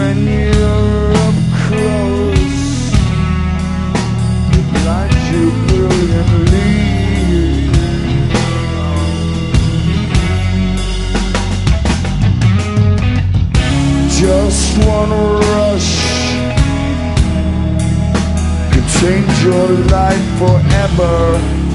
when you're up close, it blinds you brilliantly. Just one rush could change your life forever.